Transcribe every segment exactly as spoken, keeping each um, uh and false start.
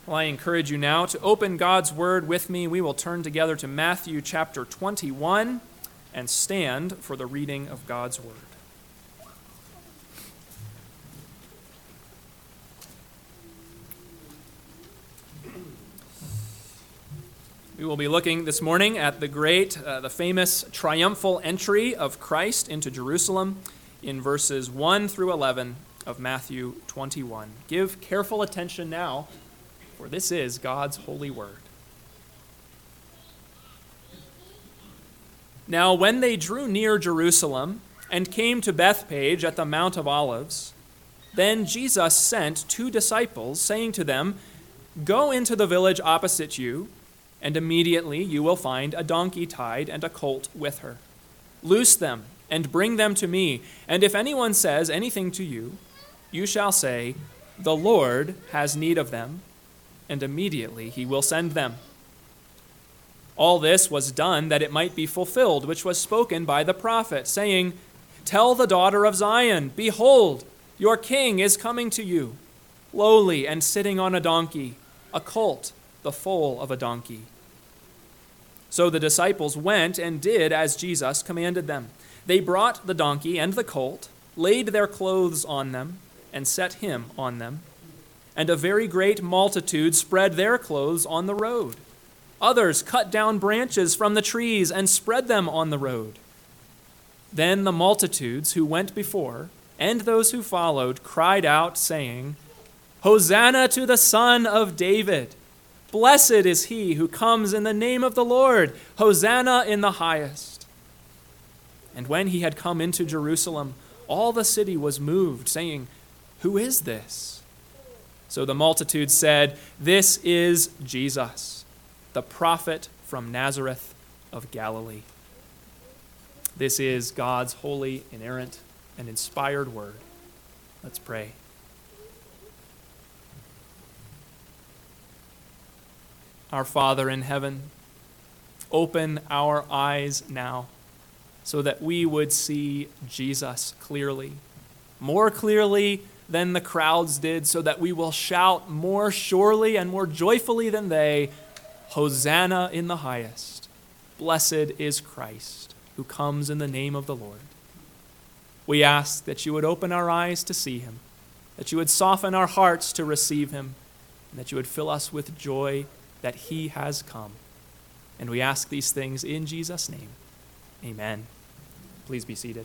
Well, I encourage you now to open God's Word with me. We will turn together to Matthew chapter twenty-one and stand for the reading of God's Word. We will be looking this morning at the great, uh, the famous triumphal entry of Christ into Jerusalem in verses one through eleven of Matthew twenty-one. Give careful attention now, for this is God's holy word. Now, when they drew near Jerusalem and came to Bethphage at the Mount of Olives, then Jesus sent two disciples, saying to them, "Go into the village opposite you, and immediately you will find a donkey tied and a colt with her. Loose them and bring them to me, and if anyone says anything to you, you shall say, 'The Lord has need of them,' and immediately he will send them." All this was done that it might be fulfilled, which was spoken by the prophet, saying, "Tell the daughter of Zion, behold, your king is coming to you, lowly and sitting on a donkey, a colt, the foal of a donkey." So the disciples went and did as Jesus commanded them. They brought the donkey and the colt, laid their clothes on them, and set him on them. And a very great multitude spread their clothes on the road. Others cut down branches from the trees and spread them on the road. Then the multitudes who went before and those who followed cried out, saying, "Hosanna to the Son of David! Blessed is he who comes in the name of the Lord! Hosanna in the highest!" And when he had come into Jerusalem, all the city was moved, saying, "Who is this?" So the multitude said, "This is Jesus, the prophet from Nazareth of Galilee." This is God's holy, inerrant, and inspired word. Let's pray. Our Father in heaven, open our eyes now so that we would see Jesus clearly, more clearly than the crowds did, so that we will shout more surely and more joyfully than they, "Hosanna in the highest! Blessed is Christ, who comes in the name of the Lord." We ask that you would open our eyes to see him, that you would soften our hearts to receive him, and that you would fill us with joy that he has come. And we ask these things in Jesus' name. Amen. Please be seated.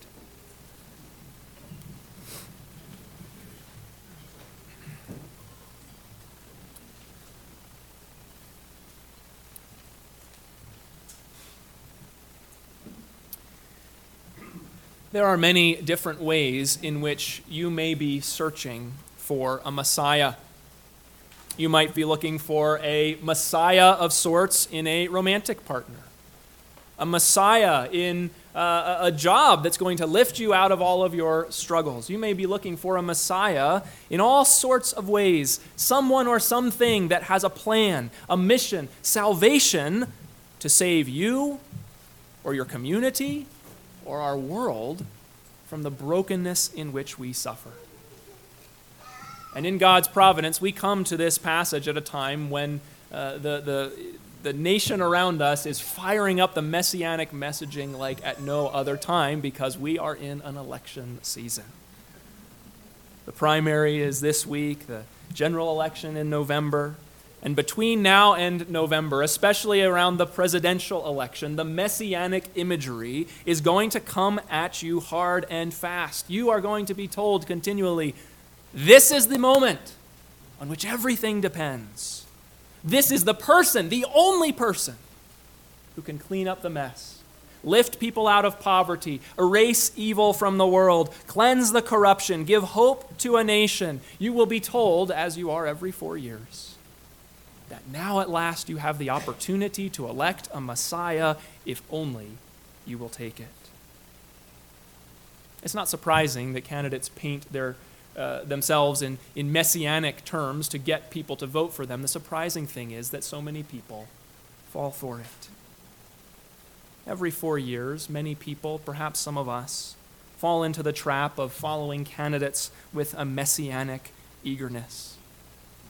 There are many different ways in which you may be searching for a Messiah. You might be looking for a Messiah of sorts in a romantic partner, a Messiah in uh, a job that's going to lift you out of all of your struggles. You may be looking for a Messiah in all sorts of ways, someone or something that has a plan, a mission, salvation to save you or your community or our world from the brokenness in which we suffer. And in God's providence, we come to this passage at a time when uh, the, the, the nation around us is firing up the messianic messaging like at no other time, because we are in an election season. The primary is this week, the general election in November. And between now and November, especially around the presidential election, the messianic imagery is going to come at you hard and fast. You are going to be told continually, this is the moment on which everything depends. This is the person, the only person, who can clean up the mess, lift people out of poverty, erase evil from the world, cleanse the corruption, give hope to a nation. You will be told, as you are every four years, that now at last you have the opportunity to elect a Messiah if only you will take it. It's not surprising that candidates paint their uh, themselves in, in messianic terms to get people to vote for them. The surprising thing is that so many people fall for it. Every four years, many people, perhaps some of us, fall into the trap of following candidates with a messianic eagerness.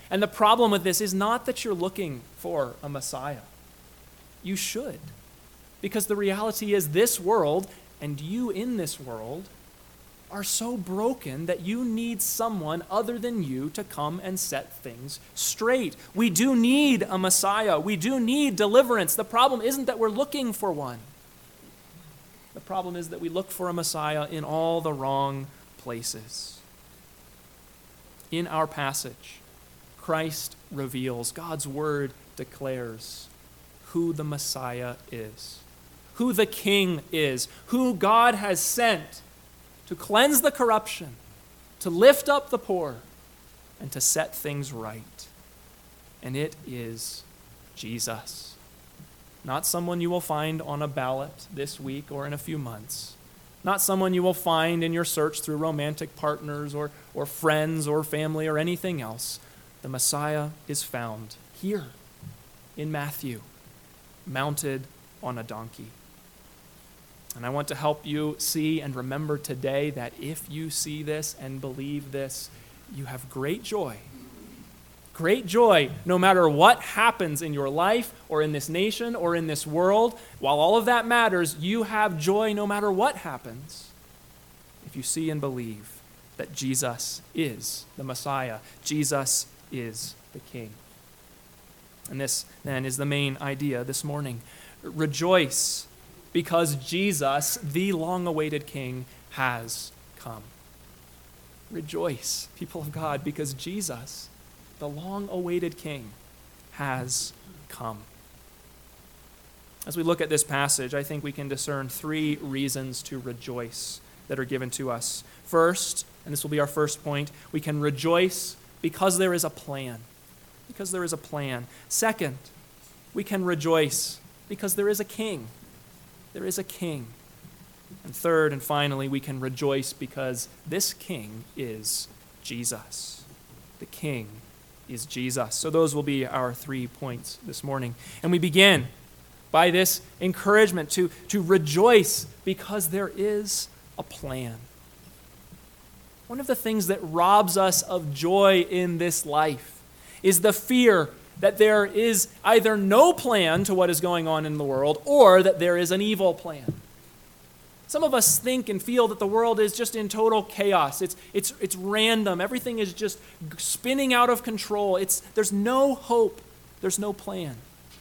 And the problem with this is not that you're looking for a Messiah. You should. Because the reality is this world, and you in this world, are so broken that you need someone other than you to come and set things straight. We do need a Messiah. We do need deliverance. The problem isn't that we're looking for one. The problem is that we look for a Messiah in all the wrong places. In our passage, Christ reveals, God's word declares who the Messiah is, who the King is, who God has sent to cleanse the corruption, to lift up the poor, and to set things right. And it is Jesus. Not someone you will find on a ballot this week or in a few months. Not someone you will find in your search through romantic partners or, or friends or family or anything else. The Messiah is found here in Matthew, mounted on a donkey. And I want to help you see and remember today that if you see this and believe this, you have great joy. Great joy no matter what happens in your life or in this nation or in this world. While all of that matters, you have joy no matter what happens if you see and believe that Jesus is the Messiah. Jesus is the King. And this then is the main idea this morning. Rejoice because Jesus, the long-awaited King, has come. Rejoice, people of God, because Jesus, the long-awaited King, has come. As we look at this passage, I think we can discern three reasons to rejoice that are given to us. First, and this will be our first point, we can rejoice because there is a plan. Because there is a plan. Second, we can rejoice because there is a king. There is a king. And third and finally, we can rejoice because this king is Jesus. The king is Jesus. So those will be our three points this morning. And we begin by this encouragement to, to rejoice because there is a plan. One of the things that robs us of joy in this life is the fear that there is either no plan to what is going on in the world or that there is an evil plan. Some of us think and feel that the world is just in total chaos. It's, it's, it's random. Everything is just spinning out of control. It's, there's no hope. There's no plan.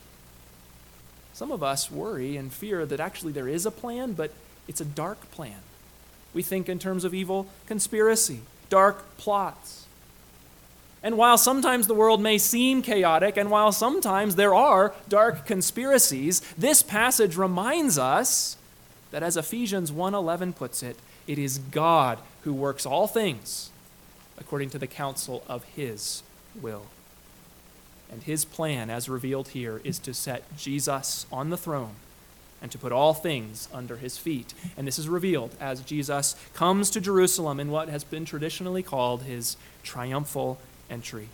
Some of us worry and fear that actually there is a plan, but it's a dark plan. We think in terms of evil conspiracy, dark plots. And while sometimes the world may seem chaotic, and while sometimes there are dark conspiracies, this passage reminds us that as Ephesians one eleven puts it, it is God who works all things according to the counsel of his will. And his plan, as revealed here, is to set Jesus on the throne and to put all things under his feet. And this is revealed as Jesus comes to Jerusalem in what has been traditionally called his triumphal entry.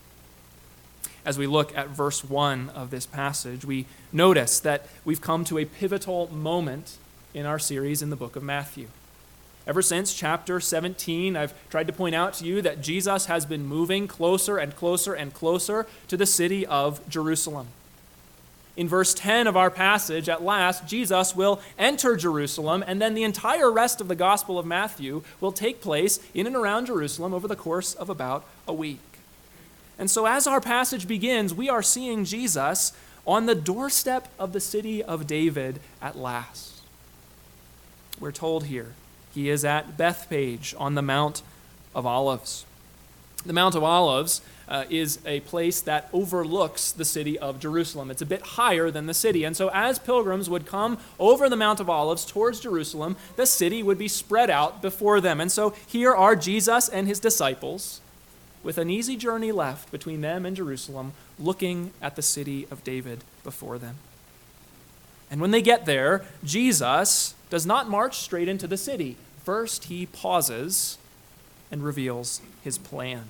As we look at verse one of this passage, we notice that we've come to a pivotal moment in our series in the book of Matthew. Ever since chapter seventeen, I've tried to point out to you that Jesus has been moving closer and closer and closer to the city of Jerusalem. In verse ten of our passage, at last, Jesus will enter Jerusalem, and then the entire rest of the Gospel of Matthew will take place in and around Jerusalem over the course of about a week. And so as our passage begins, we are seeing Jesus on the doorstep of the city of David at last. We're told here he is at Bethphage on the Mount of Olives. The Mount of Olives uh, is a place that overlooks the city of Jerusalem. It's a bit higher than the city. And so as pilgrims would come over the Mount of Olives towards Jerusalem, the city would be spread out before them. And so here are Jesus and his disciples with an easy journey left between them and Jerusalem, looking at the city of David before them. And when they get there, Jesus does not march straight into the city. First, he pauses and reveals his plan.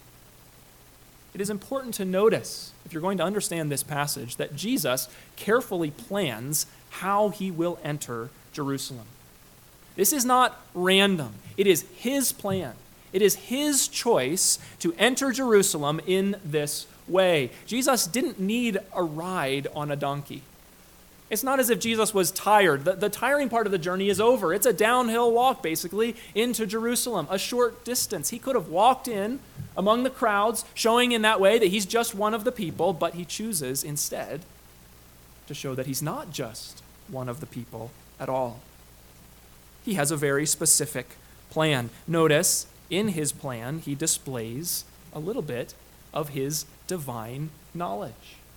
It is important to notice, if you're going to understand this passage, that Jesus carefully plans how he will enter Jerusalem. This is not random. It is his plan. It is his choice to enter Jerusalem in this way. Jesus didn't need a ride on a donkey. It's not as if Jesus was tired. The, the tiring part of the journey is over. It's a downhill walk, basically, into Jerusalem, a short distance. He could have walked in among the crowds, showing in that way that he's just one of the people, but he chooses instead to show that he's not just one of the people at all. He has a very specific plan. Notice, in his plan, he displays a little bit of his divine knowledge.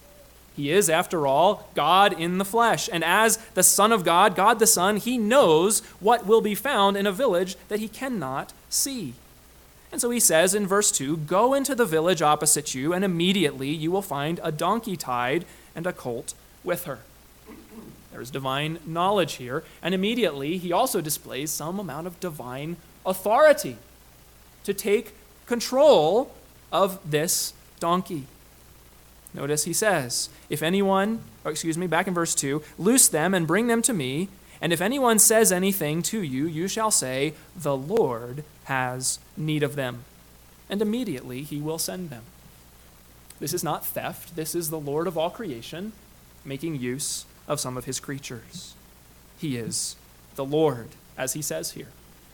He is, after all, God in the flesh. And as the Son of God, God the Son, he knows what will be found in a village that he cannot see. And so he says in verse two, "Go into the village opposite you, and immediately you will find a donkey tied and a colt with her." There's divine knowledge here. And immediately he also displays some amount of divine authority to take control of this donkey. Notice he says, if anyone, or excuse me, back in verse two, "Loose them and bring them to me, and if anyone says anything to you, you shall say, 'The Lord has need of them,' and immediately he will send them." This is not theft. This is the Lord of all creation making use of some of his creatures. He is the Lord, as he says here.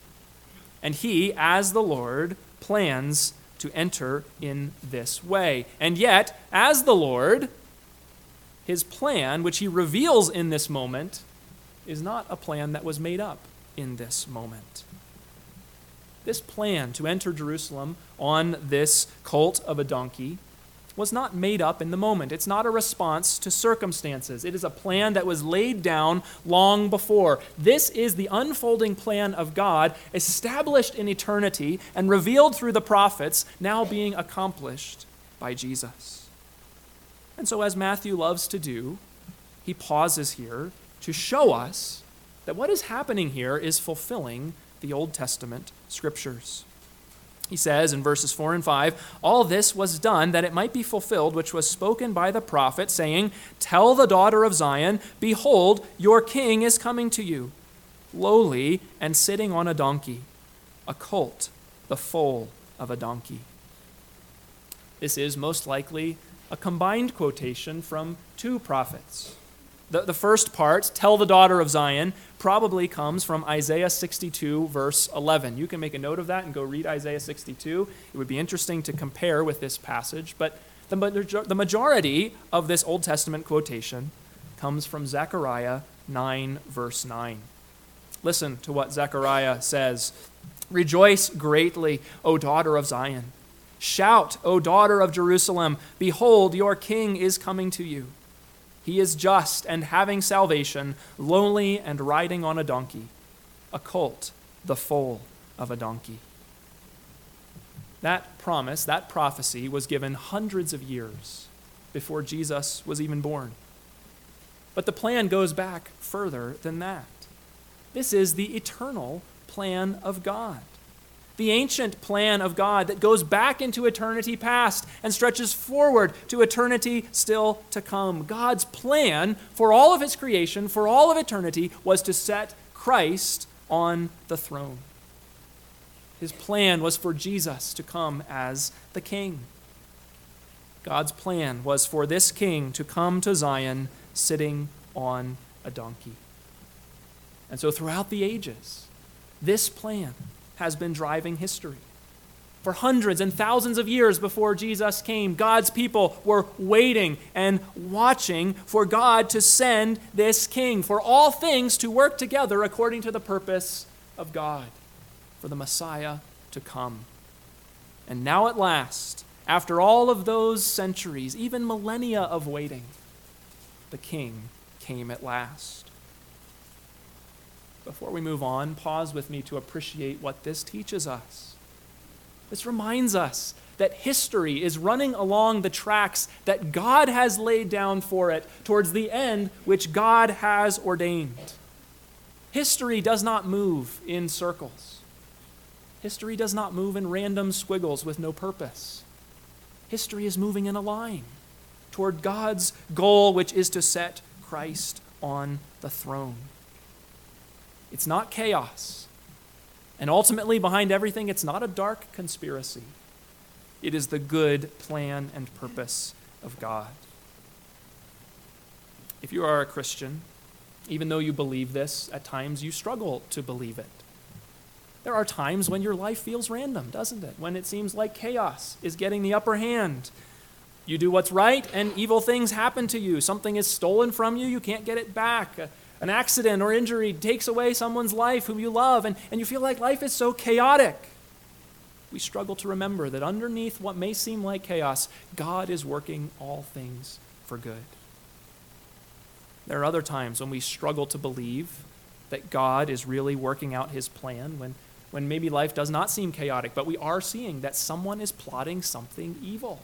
And he, as the Lord, plans to enter in this way. And yet, as the Lord, his plan, which he reveals in this moment, is not a plan that was made up in this moment. This plan to enter Jerusalem on this colt of a donkey was not made up in the moment. It's not a response to circumstances. It is a plan that was laid down long before. This is the unfolding plan of God, established in eternity and revealed through the prophets, now being accomplished by Jesus. And so, as Matthew loves to do, he pauses here to show us that what is happening here is fulfilling the Old Testament scriptures. He says in verses four and five, "All this was done that it might be fulfilled, which was spoken by the prophet, saying, 'Tell the daughter of Zion, behold, your king is coming to you, lowly and sitting on a donkey, a colt, the foal of a donkey.'" This is most likely a combined quotation from two prophets. The, the first part, "Tell the daughter of Zion," probably comes from Isaiah sixty-two, verse eleven. You can make a note of that and go read Isaiah sixty-two. It would be interesting to compare with this passage, but the, the majority of this Old Testament quotation comes from Zechariah nine, verse nine. Listen to what Zechariah says. "Rejoice greatly, O daughter of Zion. Shout, O daughter of Jerusalem. Behold, your king is coming to you. He is just and having salvation, lowly and riding on a donkey, a colt, the foal of a donkey." That promise, that prophecy was given hundreds of years before Jesus was even born. But the plan goes back further than that. This is the eternal plan of God. The ancient plan of God that goes back into eternity past and stretches forward to eternity still to come. God's plan for all of his creation, for all of eternity, was to set Christ on the throne. His plan was for Jesus to come as the king. God's plan was for this king to come to Zion sitting on a donkey. And so throughout the ages, this plan has been driving history. For hundreds and thousands of years before Jesus came, God's people were waiting and watching for God to send this king, for all things to work together according to the purpose of God, for the Messiah to come. And now at last, after all of those centuries, even millennia of waiting, the king came at last. Before we move on, pause with me to appreciate what this teaches us. This reminds us that history is running along the tracks that God has laid down for it towards the end which God has ordained. History does not move in circles. History does not move in random squiggles with no purpose. History is moving in a line toward God's goal, which is to set Christ on the throne. It's not chaos. And ultimately, behind everything, it's not a dark conspiracy. It is the good plan and purpose of God. If you are a Christian, even though you believe this, at times you struggle to believe it. There are times when your life feels random, doesn't it? When it seems like chaos is getting the upper hand. You do what's right and evil things happen to you. Something is stolen from you, you can't get it back. An accident or injury takes away someone's life whom you love, and, and you feel like life is so chaotic. We struggle to remember that underneath what may seem like chaos, God is working all things for good. There are other times when we struggle to believe that God is really working out his plan, when, when maybe life does not seem chaotic, but we are seeing that someone is plotting something evil.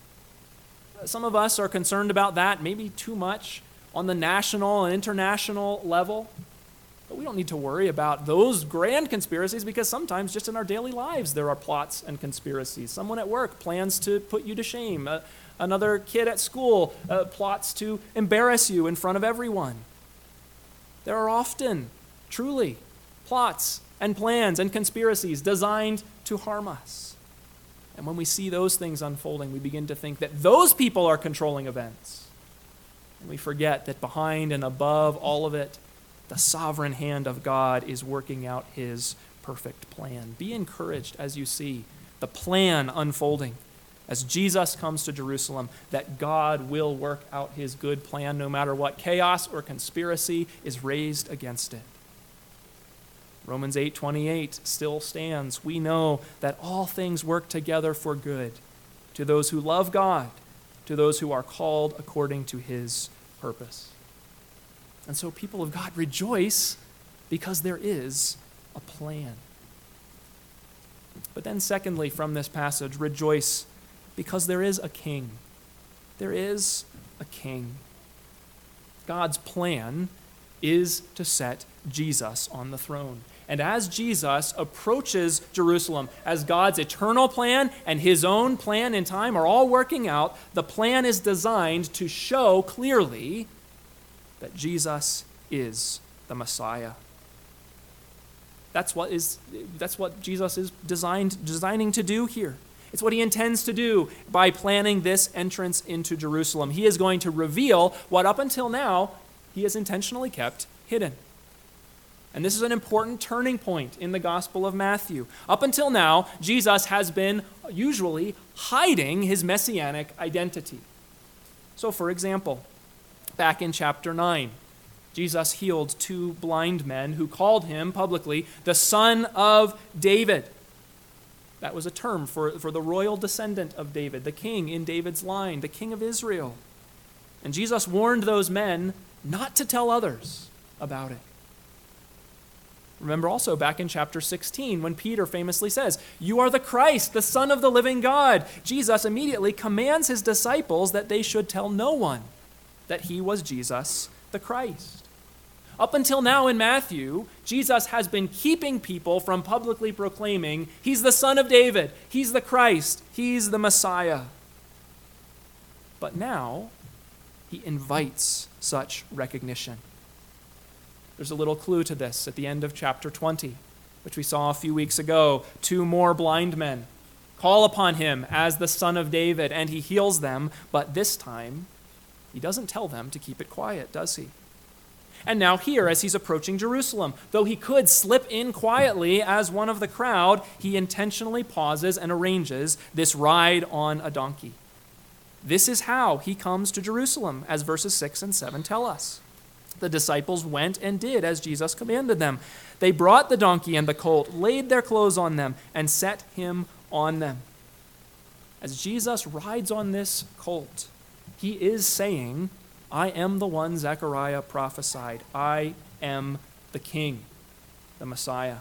Some of us are concerned about that, maybe too much, on the national and international level. But we don't need to worry about those grand conspiracies, because sometimes just in our daily lives there are plots and conspiracies. Someone at work plans to put you to shame. Uh, another kid at school uh, plots to embarrass you in front of everyone. There are often, truly, plots and plans and conspiracies designed to harm us. And when we see those things unfolding, we begin to think that those people are controlling events. And we forget that behind and above all of it, the sovereign hand of God is working out his perfect plan. Be encouraged as you see the plan unfolding as Jesus comes to Jerusalem, that God will work out his good plan no matter what chaos or conspiracy is raised against it. Romans eight twenty-eight still stands. We know that all things work together for good to those who love God, to those who are called according to his purpose. And so, people of God, rejoice because there is a plan. But then secondly, from this passage, rejoice because there is a king. There is a king. God's plan is to set Jesus on the throne. And as Jesus approaches Jerusalem, as God's eternal plan and his own plan in time are all working out, the plan is designed to show clearly that Jesus is the Messiah. That's what is that's what Jesus is designed designing to do here. It's what he intends to do by planning this entrance into Jerusalem. He is going to reveal what up until now he has intentionally kept hidden. And this is an important turning point in the Gospel of Matthew. Up until now, Jesus has been usually hiding his messianic identity. So, for example, back in chapter nine, Jesus healed two blind men who called him publicly the Son of David. That was a term for, for the royal descendant of David, the king in David's line, the king of Israel. And Jesus warned those men not to tell others about it. Remember also back in chapter sixteen when Peter famously says, "You are the Christ, the Son of the living God." Jesus immediately commands his disciples that they should tell no one that he was Jesus the Christ. Up until now in Matthew, Jesus has been keeping people from publicly proclaiming he's the Son of David, he's the Christ, he's the Messiah. But now he invites such recognition. There's a little clue to this at the end of chapter twenty, which we saw a few weeks ago. Two more blind men call upon him as the Son of David, and he heals them, but this time he doesn't tell them to keep it quiet, does he? And now here, as he's approaching Jerusalem, though he could slip in quietly as one of the crowd, he intentionally pauses and arranges this ride on a donkey. This is how he comes to Jerusalem, as verses six and seven tell us. The disciples went and did as Jesus commanded them. They brought the donkey and the colt, laid their clothes on them, and set him on them. As Jesus rides on this colt, he is saying, "I am the one Zechariah prophesied. I am the king, the Messiah."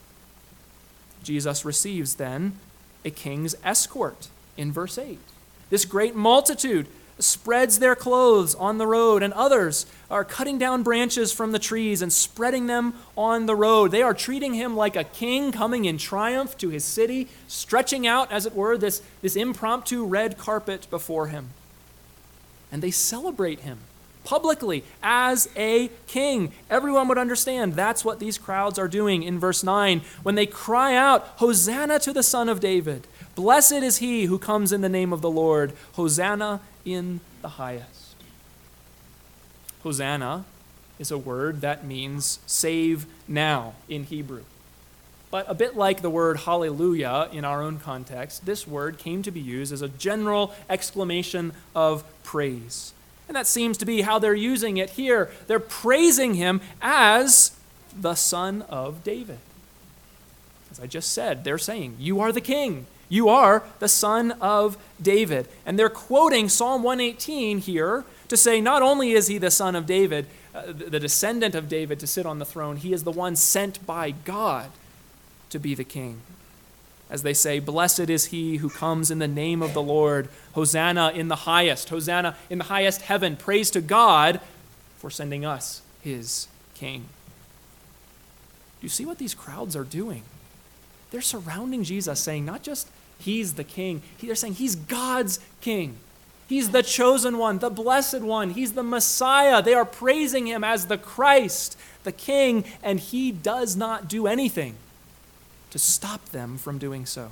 Jesus receives then a king's escort in verse eight. This great multitude spreads their clothes on the road, and others are cutting down branches from the trees and spreading them on the road. They are treating him like a king coming in triumph to his city, stretching out, as it were, this, this impromptu red carpet before him. And they celebrate him publicly as a king. Everyone would understand that's what these crowds are doing in verse nine when they cry out, "Hosanna to the Son of David. Blessed is he who comes in the name of the Lord. Hosanna in the highest." Hosanna is a word that means save now in Hebrew. But a bit like the word hallelujah in our own context, this word came to be used as a general exclamation of praise. And that seems to be how they're using it here. They're praising him as the Son of David. As I just said, they're saying, "You are the king. You are the Son of David." And they're quoting Psalm one eighteen here to say not only is he the Son of David, uh, the descendant of David to sit on the throne, he is the one sent by God to be the king. As they say, "Blessed is he who comes in the name of the Lord. Hosanna in the highest. Hosanna in the highest heaven. Praise to God for sending us his king." Do you see what these crowds are doing? They're surrounding Jesus, saying not just he's the king, they're saying he's God's king. He's the chosen one, the blessed one. He's the Messiah. They are praising him as the Christ, the king, and he does not do anything to stop them from doing so.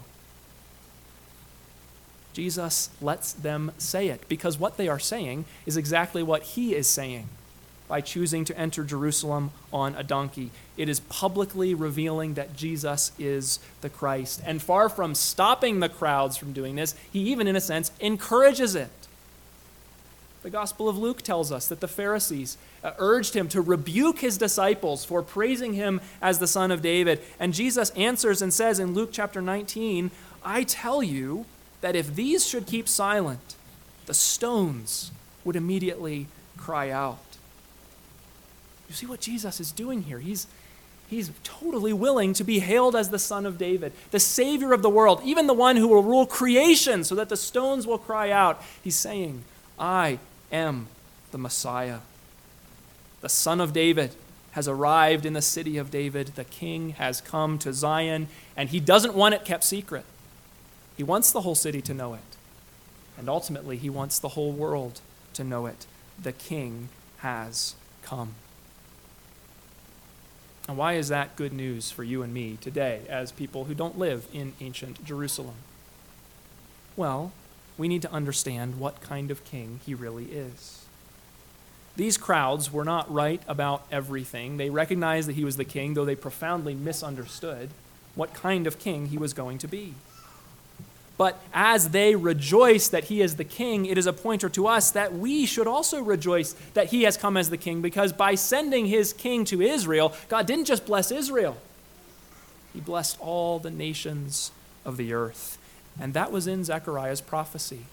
Jesus lets them say it because what they are saying is exactly what he is saying by choosing to enter Jerusalem on a donkey. It is publicly revealing that Jesus is the Christ. And far from stopping the crowds from doing this, he even, in a sense, encourages it. The Gospel of Luke tells us that the Pharisees uh, urged him to rebuke his disciples for praising him as the Son of David. And Jesus answers and says in Luke chapter nineteen, "I tell you that if these should keep silent, the stones would immediately cry out." You see what Jesus is doing here? He's, he's totally willing to be hailed as the Son of David, the Savior of the world, even the one who will rule creation so that the stones will cry out. He's saying, "I am the Messiah. The Son of David has arrived in the city of David. The King has come to Zion, and he doesn't want it kept secret. He wants the whole city to know it, and ultimately he wants the whole world to know it. The King has come." And why is that good news for you and me today as people who don't live in ancient Jerusalem? Well, we need to understand what kind of king he really is. These crowds were not right about everything. They recognized that he was the king, though they profoundly misunderstood what kind of king he was going to be. But as they rejoice that he is the king, it is a pointer to us that we should also rejoice that he has come as the king, because by sending his king to Israel, God didn't just bless Israel. He blessed all the nations of the earth. And that was in Zechariah's prophecy.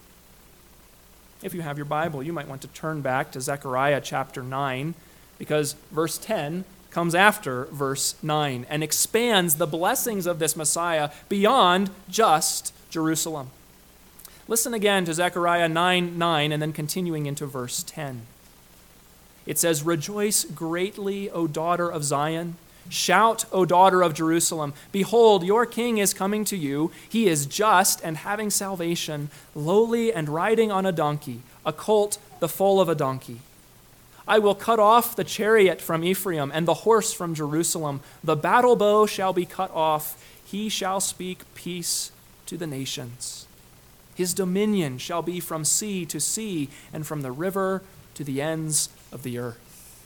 If you have your Bible, you might want to turn back to Zechariah chapter nine, because verse ten comes after verse nine and expands the blessings of this Messiah beyond just Jerusalem. Listen again to Zechariah nine nine and then continuing into verse ten. It says, "Rejoice greatly, O daughter of Zion. Shout, O daughter of Jerusalem. Behold, your king is coming to you. He is just and having salvation, lowly and riding on a donkey, a colt, the foal of a donkey. I will cut off the chariot from Ephraim and the horse from Jerusalem. The battle bow shall be cut off. He shall speak peace to the nations. His dominion shall be from sea to sea and from the river to the ends of the earth."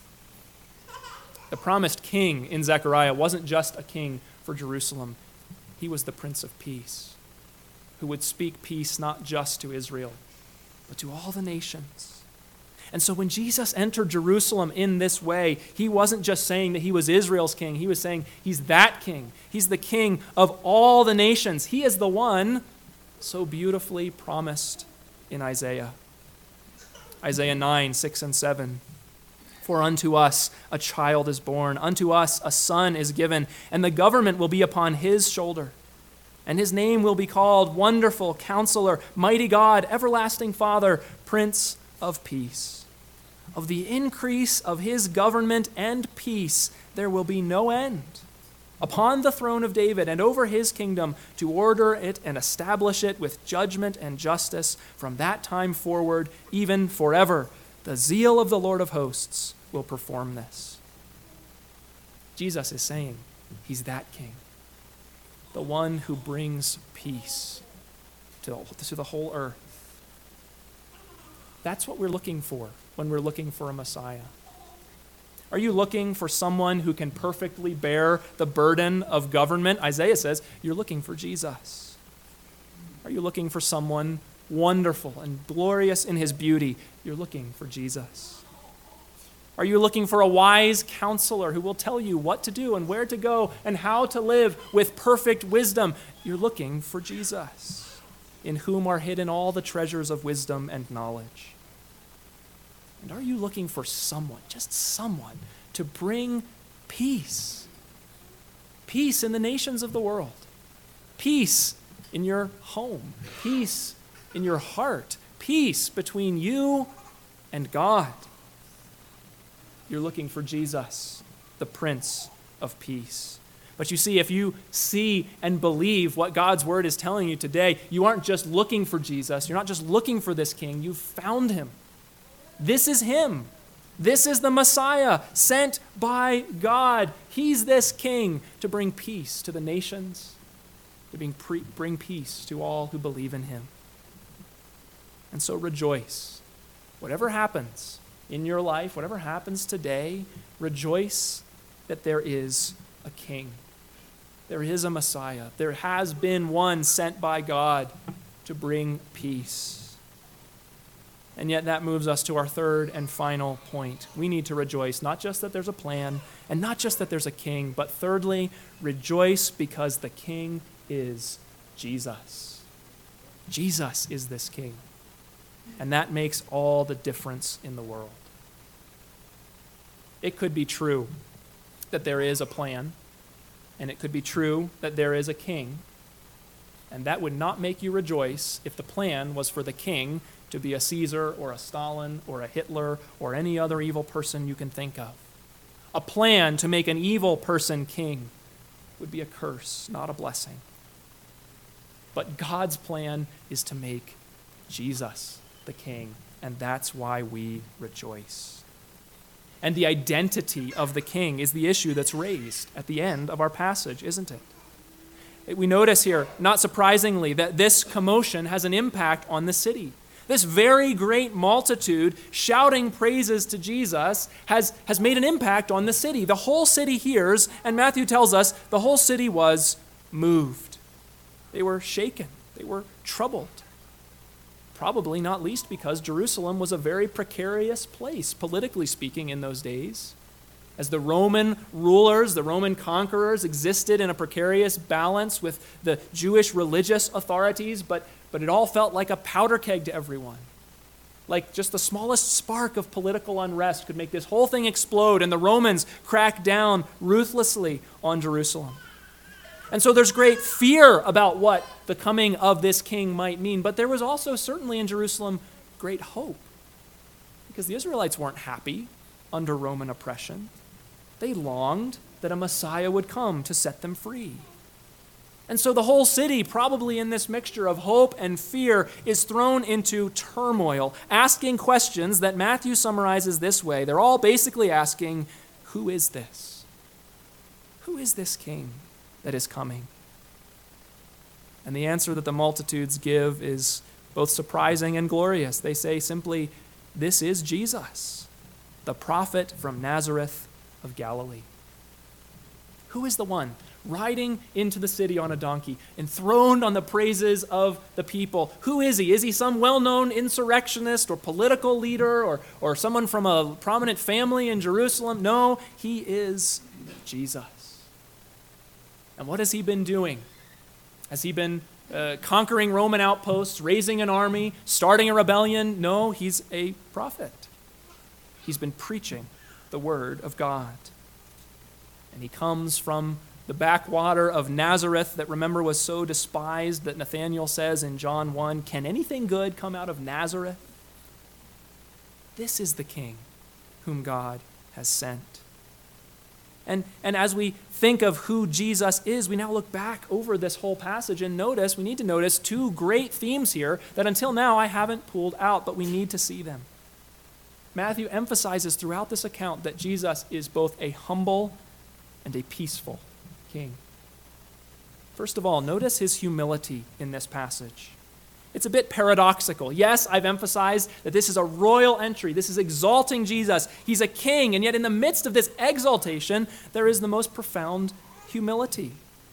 The promised king in Zechariah wasn't just a king for Jerusalem. He was the Prince of Peace, who would speak peace not just to Israel, but to all the nations. And so when Jesus entered Jerusalem in this way, he wasn't just saying that he was Israel's king. He was saying he's that king. He's the king of all the nations. He is the one so beautifully promised in Isaiah. Isaiah nine, six and seven. "For unto us a child is born, unto us a son is given, and the government will be upon his shoulder. And his name will be called Wonderful Counselor, Mighty God, Everlasting Father, Prince of Peace. Of the increase of his government and peace there will be no end. Upon the throne of David and over his kingdom, to order it and establish it with judgment and justice from that time forward, even forever. The zeal of the Lord of hosts will perform this. Jesus is saying he's that king, the one who brings peace to, to the whole earth. That's what we're looking for when we're looking for a Messiah. Are you looking for someone who can perfectly bear the burden of government? Isaiah says you're looking for Jesus. Are you looking for someone wonderful and glorious in his beauty? You're looking for Jesus. Are you looking for a wise counselor who will tell you what to do and where to go and how to live with perfect wisdom? You're looking for Jesus, in whom are hidden all the treasures of wisdom and knowledge. And are you looking for someone, just someone, to bring peace? Peace in the nations of the world. Peace in your home. Peace in your heart. Peace between you and God. You're looking for Jesus, the Prince of Peace. But you see, if you see and believe what God's word is telling you today, you aren't just looking for Jesus. You're not just looking for this king. You've found him. This is him. This is the Messiah sent by God. He's this king to bring peace to the nations, to bring, pre- bring peace to all who believe in him. And so rejoice. Whatever happens in your life, whatever happens today, rejoice that there is a king. There is a Messiah. There has been one sent by God to bring peace. And yet that moves us to our third and final point. We need to rejoice, not just that there's a plan, and not just that there's a king, but thirdly, rejoice because the king is Jesus. Jesus is this king. And that makes all the difference in the world. It could be true that there is a plan, and it could be true that there is a king, and that would not make you rejoice if the plan was for the king to be a Caesar or a Stalin or a Hitler or any other evil person you can think of. A plan to make an evil person king would be a curse, not a blessing. But God's plan is to make Jesus the king, and that's why we rejoice. And the identity of the king is the issue that's raised at the end of our passage, isn't it? We notice here, not surprisingly, that this commotion has an impact on the city. This very great multitude shouting praises to Jesus has, has made an impact on the city. The whole city hears, and Matthew tells us the whole city was moved. They were shaken. They were troubled. Probably not least because Jerusalem was a very precarious place, politically speaking, in those days. As the Roman rulers, the Roman conquerors existed in a precarious balance with the Jewish religious authorities, but, but it all felt like a powder keg to everyone. Like just the smallest spark of political unrest could make this whole thing explode, and the Romans crack down ruthlessly on Jerusalem. And so there's great fear about what the coming of this king might mean, but there was also certainly in Jerusalem great hope, because the Israelites weren't happy under Roman oppression. They longed that a Messiah would come to set them free. And so the whole city, probably in this mixture of hope and fear, is thrown into turmoil, asking questions that Matthew summarizes this way. They're all basically asking, who is this? Who is this king that is coming? And the answer that the multitudes give is both surprising and glorious. They say simply, this is Jesus, the prophet from Nazareth of Galilee. Who is the one riding into the city on a donkey, enthroned on the praises of the people? Who is he? Is he some well-known insurrectionist or political leader or, or someone from a prominent family in Jerusalem? No, he is Jesus. And what has he been doing? Has he been uh, conquering Roman outposts, raising an army, starting a rebellion? No, he's a prophet. He's been preaching the word of God. And he comes from the backwater of Nazareth that, remember, was so despised that Nathanael says in John one, can anything good come out of Nazareth? This is the king whom God has sent. And, and as we think of who Jesus is, we now look back over this whole passage and notice, we need to notice two great themes here that until now I haven't pulled out, but we need to see them. Matthew emphasizes throughout this account that Jesus is both a humble and a peaceful king. First of all, notice his humility in this passage. It's a bit paradoxical. Yes, I've emphasized that this is a royal entry. This is exalting Jesus. He's a king, and yet in the midst of this exaltation, there is the most profound humility.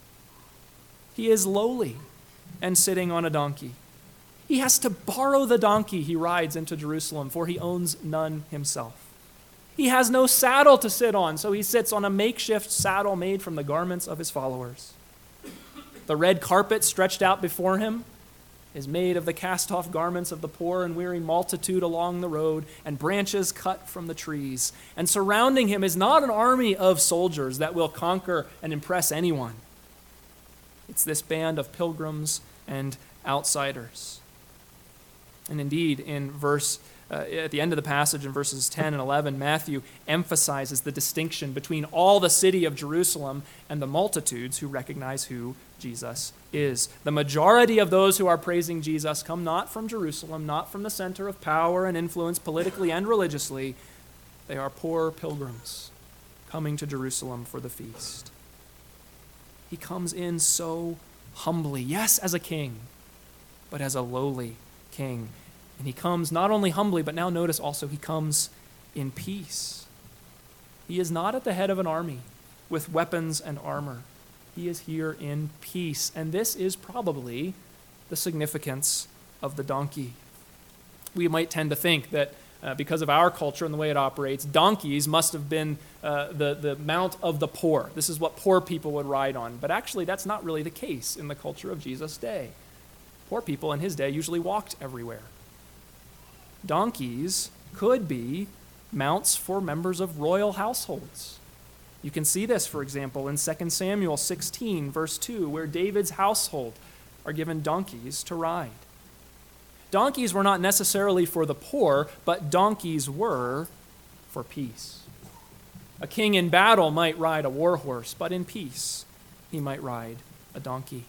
He is lowly and sitting on a donkey. He has to borrow the donkey he rides into Jerusalem, for he owns none himself. He has no saddle to sit on, so he sits on a makeshift saddle made from the garments of his followers. The red carpet stretched out before him is made of the cast-off garments of the poor and weary multitude along the road and branches cut from the trees. And surrounding him is not an army of soldiers that will conquer and impress anyone. It's this band of pilgrims and outsiders. And indeed, in verse uh, at the end of the passage in verses ten and eleven, Matthew emphasizes the distinction between all the city of Jerusalem and the multitudes who recognize who Jesus is. The majority of those who are praising Jesus come not from Jerusalem, not from the center of power and influence politically and religiously. They are poor pilgrims coming to Jerusalem for the feast. He comes in so humbly, yes, as a king, but as a lowly king. And he comes not only humbly, but now notice also he comes in peace. He is not at the head of an army with weapons and armor. He is here in peace. And this is probably the significance of the donkey. We might tend to think that uh, because of our culture and the way it operates, donkeys must have been uh, the, the mount of the poor. This is what poor people would ride on. But actually, that's not really the case in the culture of Jesus' day. Poor people in his day usually walked everywhere. Donkeys could be mounts for members of royal households. You can see this, for example, in Second Samuel sixteen, verse two, where David's household are given donkeys to ride. Donkeys were not necessarily for the poor, but donkeys were for peace. A king in battle might ride a war horse, but in peace, he might ride a donkey.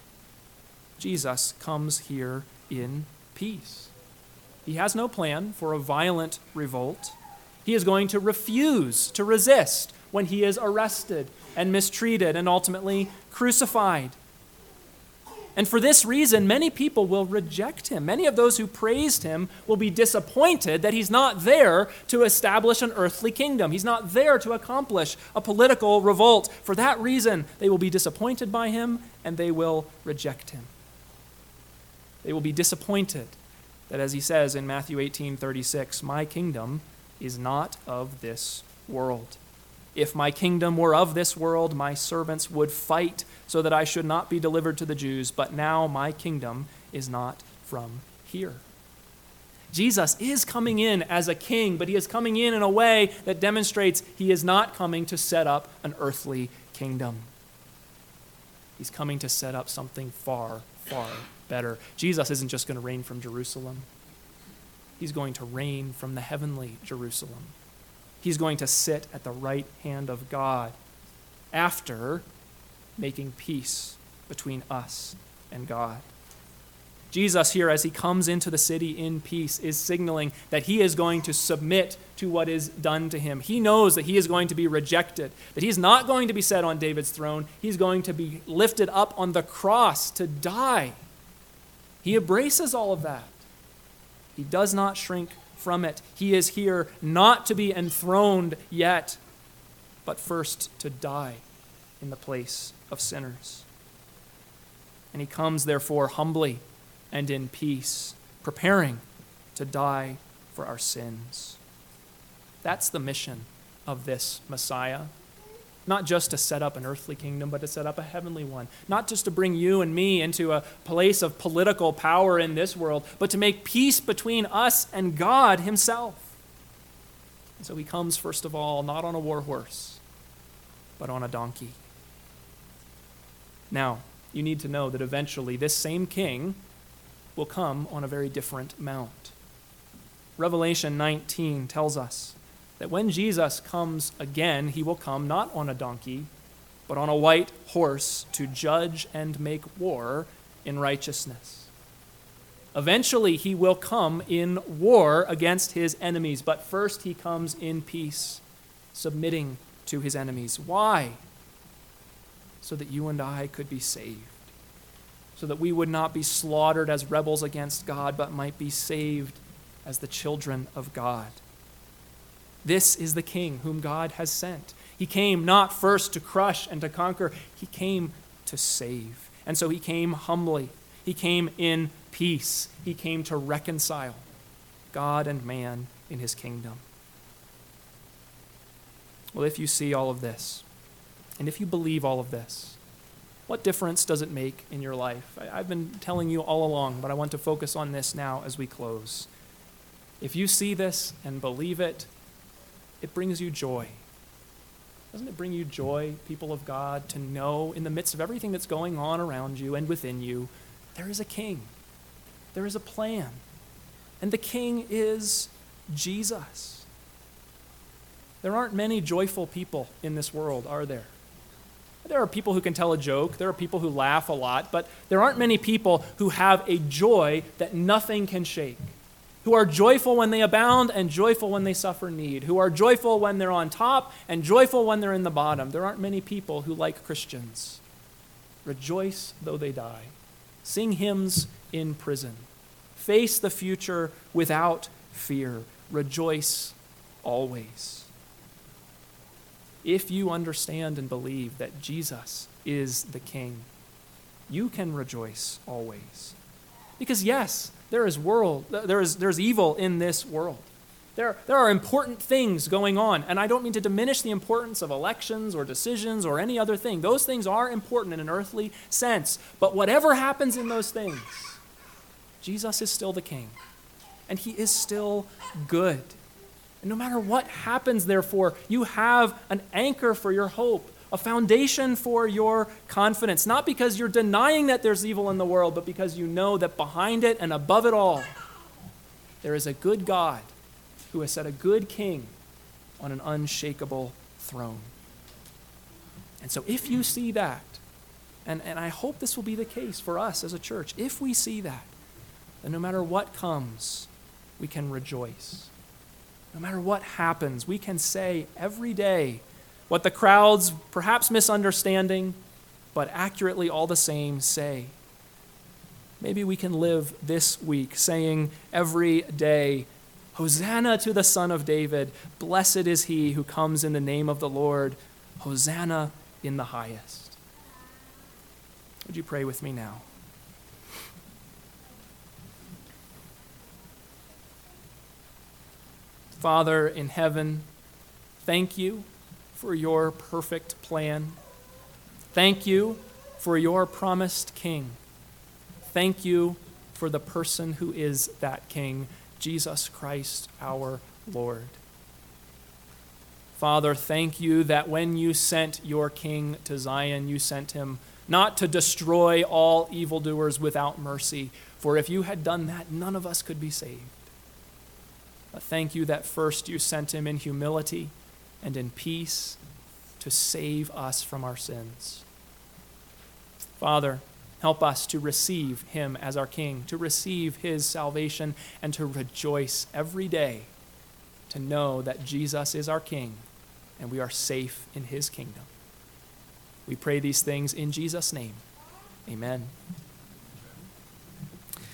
Jesus comes here in peace. He has no plan for a violent revolt. He is going to refuse to resist when he is arrested and mistreated and ultimately crucified. And for this reason, many people will reject him. Many of those who praised him will be disappointed that he's not there to establish an earthly kingdom. He's not there to accomplish a political revolt. For that reason, they will be disappointed by him and they will reject him. They will be disappointed that, as he says in Matthew eighteen thirty-six, my kingdom is not of this world. If my kingdom were of this world, my servants would fight so that I should not be delivered to the Jews, but now my kingdom is not from here. Jesus is coming in as a king, but he is coming in in a way that demonstrates he is not coming to set up an earthly kingdom. He's coming to set up something far, far better. Jesus isn't just going to reign from Jerusalem. He's going to reign from the heavenly Jerusalem. He's going to sit at the right hand of God after making peace between us and God. Jesus here, as he comes into the city in peace, is signaling that he is going to submit to what is done to him. He knows that he is going to be rejected, that he's not going to be set on David's throne. He's going to be lifted up on the cross to die. He embraces all of that. He does not shrink from it. He is here not to be enthroned yet, but first to die in the place of sinners. And he comes, therefore, humbly and in peace, preparing to die for our sins. That's the mission of this Messiah. Not just to set up an earthly kingdom, but to set up a heavenly one. Not just to bring you and me into a place of political power in this world, but to make peace between us and God himself. And so he comes, first of all, not on a war horse, but on a donkey. Now, you need to know that eventually this same king will come on a very different mount. Revelation nineteen tells us that when Jesus comes again, he will come not on a donkey, but on a white horse to judge and make war in righteousness. Eventually, he will come in war against his enemies, but first he comes in peace, submitting to his enemies. Why? So that you and I could be saved, so that we would not be slaughtered as rebels against God, but might be saved as the children of God. This is the King whom God has sent. He came not first to crush and to conquer, he came to save. And so he came humbly. He came in peace. He came to reconcile God and man in his kingdom. Well, if you see all of this, and if you believe all of this, what difference does it make in your life? I, I've been telling you all along, but I want to focus on this now as we close. If you see this and believe it, it brings you joy. Doesn't it bring you joy, people of God, to know in the midst of everything that's going on around you and within you, there is a king. There is a plan. And the king is Jesus. There aren't many joyful people in this world, are there? There are people who can tell a joke. There are people who laugh a lot. But there aren't many people who have a joy that nothing can shake, who are joyful when they abound and joyful when they suffer need, who are joyful when they're on top and joyful when they're in the bottom. There aren't many people who, like Christians, rejoice though they die, sing hymns in prison, face the future without fear, rejoice always. If you understand and believe that Jesus is the King, you can rejoice always. Because yes, there is world, there is there's evil in this world. There, there are important things going on, and I don't mean to diminish the importance of elections or decisions or any other thing. Those things are important in an earthly sense, but whatever happens in those things, Jesus is still the King, and he is still good. And no matter what happens, therefore, you have an anchor for your hope, a foundation for your confidence, not because you're denying that there's evil in the world, but because you know that behind it and above it all, there is a good God who has set a good king on an unshakable throne. And so if you see that, and, and I hope this will be the case for us as a church, if we see that, then no matter what comes, we can rejoice. No matter what happens, we can say every day what the crowds, perhaps misunderstanding, but accurately all the same, say. Maybe we can live this week saying every day, Hosanna to the Son of David. Blessed is he who comes in the name of the Lord. Hosanna in the highest. Would you pray with me now? Father in heaven, thank you for your perfect plan. Thank you for your promised King. Thank you for the person who is that King, Jesus Christ our Lord. Father, thank you that when you sent your King to Zion, you sent him not to destroy all evildoers without mercy, for if you had done that, none of us could be saved. But thank you that first you sent him in humility and in peace to save us from our sins. Father, help us to receive him as our King, to receive his salvation, and to rejoice every day to know that Jesus is our King and we are safe in his kingdom. We pray these things in Jesus' name. Amen.